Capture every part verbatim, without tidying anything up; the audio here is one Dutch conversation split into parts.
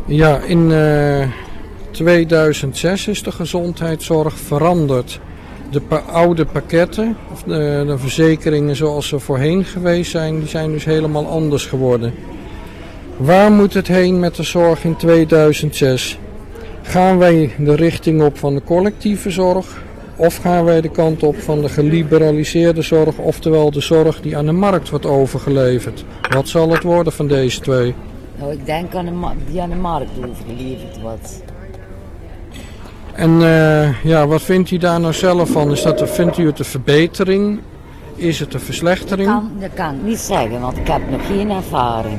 Ja, in uh, tweeduizend zes is de gezondheidszorg veranderd. De pa- oude pakketten, of de, de verzekeringen zoals ze voorheen geweest zijn, die zijn dus helemaal anders geworden. Waar moet het heen met de zorg in tweeduizend zes? Gaan wij de richting op van de collectieve zorg? Of gaan wij de kant op van de geliberaliseerde zorg, oftewel de zorg die aan de markt wordt overgeleverd? Wat zal het worden van deze twee? Nou, ik denk aan de ma- die aan de markt overgeleverd wordt. En uh, ja, wat vindt u daar nou zelf van? Is dat, vindt u het een verbetering? Is het een verslechtering? Dat kan, dat kan ik niet zeggen, want ik heb nog geen ervaring.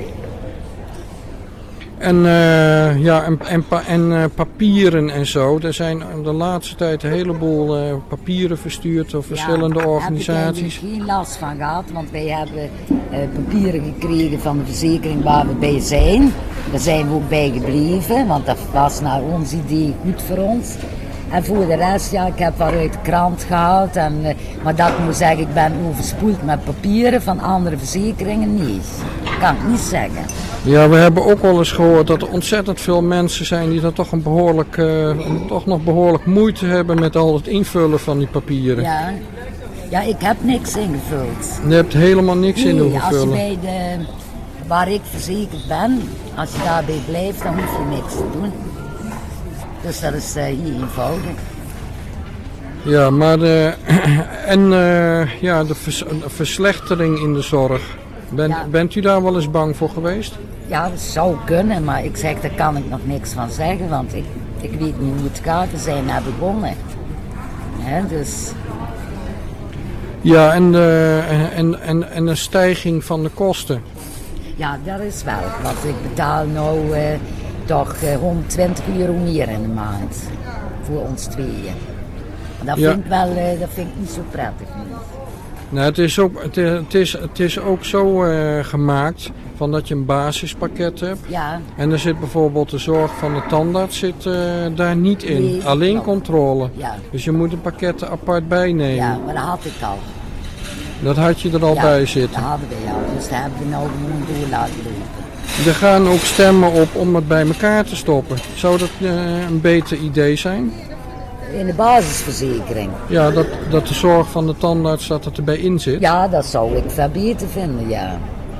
En, uh, ja, en, en, pa- en uh, papieren en zo. Er zijn de laatste tijd een heleboel uh, papieren verstuurd door verschillende ja, organisaties. Daar heb ik geen last van gehad, want wij hebben uh, papieren gekregen van de verzekering waar we bij zijn. Daar zijn we ook bij gebleven, want dat was naar ons idee goed voor ons. En voor de rest, ja, ik heb wat uit de krant gehaald. En, uh, maar dat ik moet zeggen, ik ben overspoeld met papieren van andere verzekeringen niet. Dat kan ik niet zeggen. Ja, we hebben ook wel eens gehoord dat er ontzettend veel mensen zijn die dan toch, een behoorlijk, uh, toch nog behoorlijk moeite hebben met al het invullen van die papieren. Ja, ja, ik heb niks ingevuld. Je hebt helemaal niks nee, in hoeven als je vullen. bij de, waar ik verzekerd ben, als je daarbij blijft, dan hoef je niks te doen. Dus dat is uh, hier eenvoudig. Ja, maar de, en uh, ja, de, vers, de verslechtering in de zorg. Ben, Ja. Bent u daar wel eens bang voor geweest? Ja, dat zou kunnen, maar ik zeg, daar kan ik nog niks van zeggen, want ik, ik weet niet hoe het gaat. We zijn net begonnen. He, dus... Ja, en, de, en, en, en een stijging van de kosten. Ja, dat is wel. Want ik betaal nou uh, toch uh, honderdtwintig euro meer in de maand. Voor ons tweeën. Dat, Ja. vind ik wel, uh, dat vind ik niet zo prettig. Nu. Nou, het is ook, het is, het is, het is ook zo uh, gemaakt van dat je een basispakket hebt. Ja. En er zit bijvoorbeeld de zorg van de tandarts zit, uh, daar niet in. Nee, Alleen klopt. controle. Ja. Dus je moet een pakket er apart bij nemen. Ja, maar dat had ik al. Dat had je er al ja, bij zitten. dat hadden we al. Dus daar hebben we nou gewoon door laten lopen. Er gaan ook stemmen op om het bij elkaar te stoppen. Zou dat uh, een beter idee zijn? In de basisverzekering. Ja, dat, dat de zorg van de tandarts dat het erbij in zit. Ja, dat zou ik veel beter vinden, ja.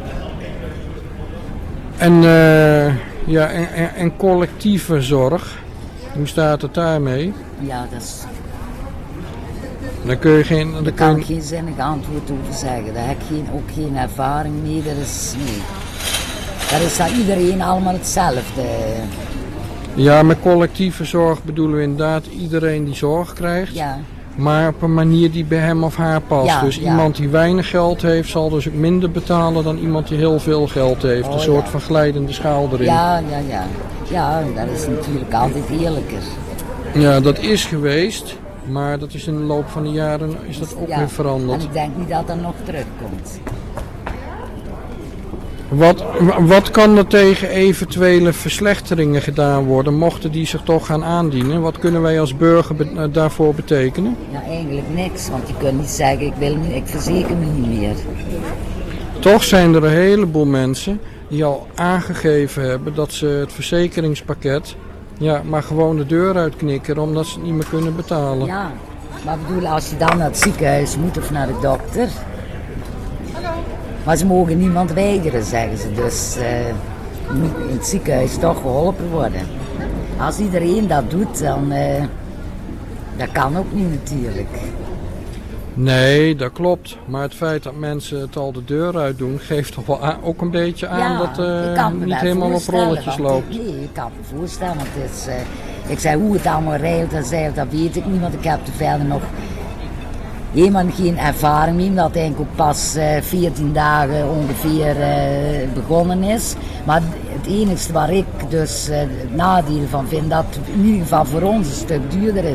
En, uh, ja, en, en, en collectieve zorg. Hoe staat het daarmee? Ja, dat is... Daar kun je geen... Daar daar kan kun ik je... geen zinnig antwoord over zeggen. Daar heb ik geen, ook geen ervaring mee. Dat is... Nee. Daar is dat iedereen allemaal hetzelfde. Ja, met collectieve zorg bedoelen we inderdaad iedereen die zorg krijgt. Ja. Maar op een manier die bij hem of haar past. Ja, dus ja. iemand die weinig geld heeft zal dus ook minder betalen dan iemand die heel veel geld heeft. Oh, een soort ja. van glijdende schaal erin. Ja, ja, ja. Ja, dat is natuurlijk altijd eerlijker. Ja, dat is geweest. Maar dat is in de loop van de jaren is dat ook Ja. weer veranderd. En ik denk niet dat dat nog terugkomt. Wat, wat kan er tegen eventuele verslechteringen gedaan worden, mochten die zich toch gaan aandienen? Wat kunnen wij als burger be- daarvoor betekenen? Ja, eigenlijk niks. Want je kunt niet zeggen, ik, wil niet, ik verzeker me niet meer. Toch zijn er een heleboel mensen die al aangegeven hebben dat ze het verzekeringspakket ja, maar gewoon de deur uitknikken omdat ze het niet meer kunnen betalen. Ja, maar ik bedoel, als je dan naar het ziekenhuis moet of naar de dokter... Maar ze mogen niemand weigeren, zeggen ze. Dus uh, moet in het ziekenhuis toch geholpen worden. Als iedereen dat doet, dan... Uh, dat kan ook niet natuurlijk. Nee, dat klopt. Maar het feit dat mensen het al de deur uit doen, geeft toch wel aan, ook een beetje aan Ja, dat ik het kan uh, me niet wel helemaal op voorstellen, rolletjes want loopt. Ik, nee, ik kan me voorstellen. Want het is, uh, ik zei hoe het allemaal regelt en zeilt, dat weet ik niet. Want ik heb er verder nog helemaal geen ervaring mee. Omdat het eigenlijk ook pas uh, veertien dagen ongeveer uh, begonnen is. Maar het enigste waar ik dus uh, het nadeel van vind, dat het in ieder geval voor ons een stuk duurder is.